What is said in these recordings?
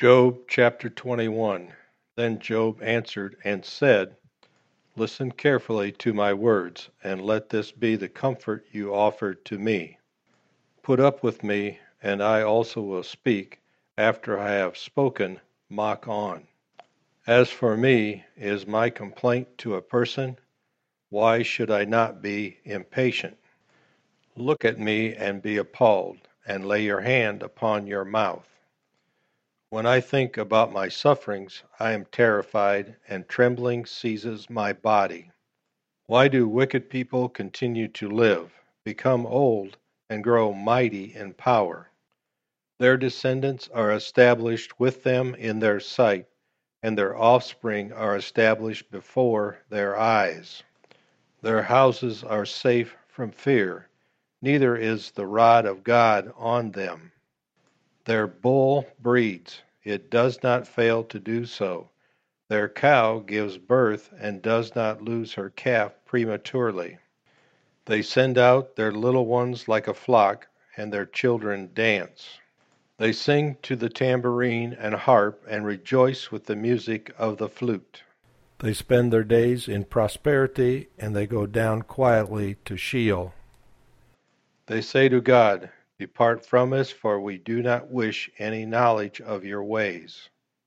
Job chapter 21. Then Job answered and said, Listen carefully to my words, and let this be the comfort you offer to me. Put up with me, and I also will speak. After I have spoken, mock on. As for me, is my complaint to a person? Why should I not be impatient? Look at me and be appalled, and lay your hand upon your mouth. When I think about my sufferings, I am terrified, and trembling seizes my body. Why do wicked people continue to live, become old, and grow mighty in power? Their descendants are established with them in their sight, and their offspring are established before their eyes. Their houses are safe from fear, neither is the rod of God on them. Their bull breeds, it does not fail to do so. Their cow gives birth and does not lose her calf prematurely. They send out their little ones like a flock, and their children dance. They sing to the tambourine and harp and rejoice with the music of the flute. They spend their days in prosperity, and they go down quietly to Sheol. They say to God, Depart from us, for we do not wish any knowledge of your ways.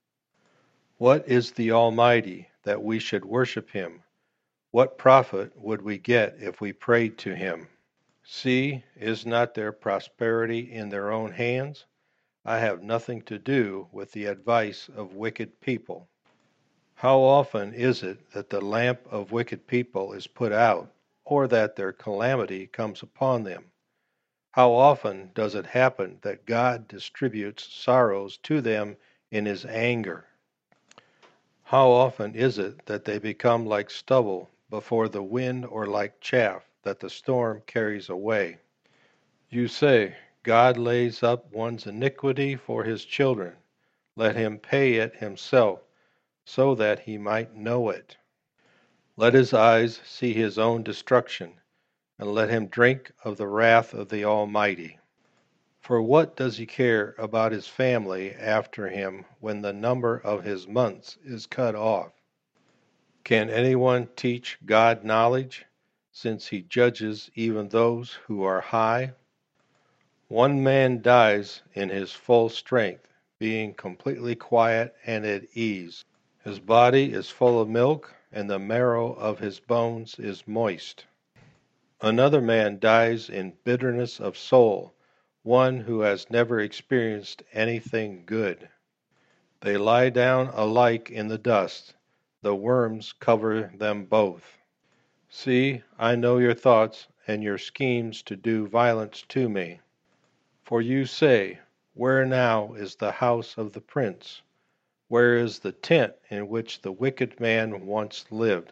What is the Almighty, that we should worship him? What profit would we get if we prayed to him? See, is not their prosperity in their own hands? I have nothing to do with the advice of wicked people. How often is it that the lamp of wicked people is put out, or that their calamity comes upon them? How often does it happen that God distributes sorrows to them in his anger? How often is it that they become like stubble before the wind, or like chaff that the storm carries away? You say, God lays up one's iniquity for his children. Let him pay it himself, so that he might know it. Let his eyes see his own destruction, and let him drink of the wrath of the Almighty. For what does he care about his family after him when the number of his months is cut off? Can anyone teach God knowledge, since he judges even those who are high? One man dies in his full strength, being completely quiet and at ease. His body is full of milk, and the marrow of his bones is moist. Another man dies in bitterness of soul, one who has never experienced anything good. They lie down alike in the dust, the worms cover them both. See, I know your thoughts and your schemes to do violence to me. For you say, Where now is the house of the prince? Where is the tent in which the wicked man once lived?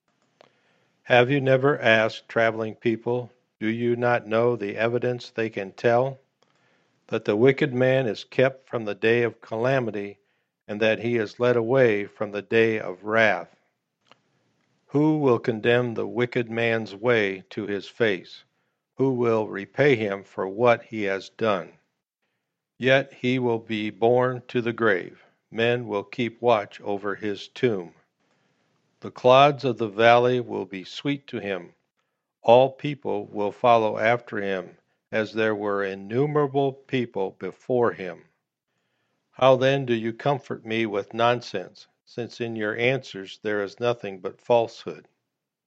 Have you never asked traveling people, do you not know the evidence they can tell? That the wicked man is kept from the day of calamity, and that he is led away from the day of wrath. Who will condemn the wicked man's way to his face? Who will repay him for what he has done? Yet he will be borne to the grave. Men will keep watch over his tomb. The clods of the valley will be sweet to him. All people will follow after him, as there were innumerable people before him. How then do you comfort me with nonsense, since in your answers there is nothing but falsehood?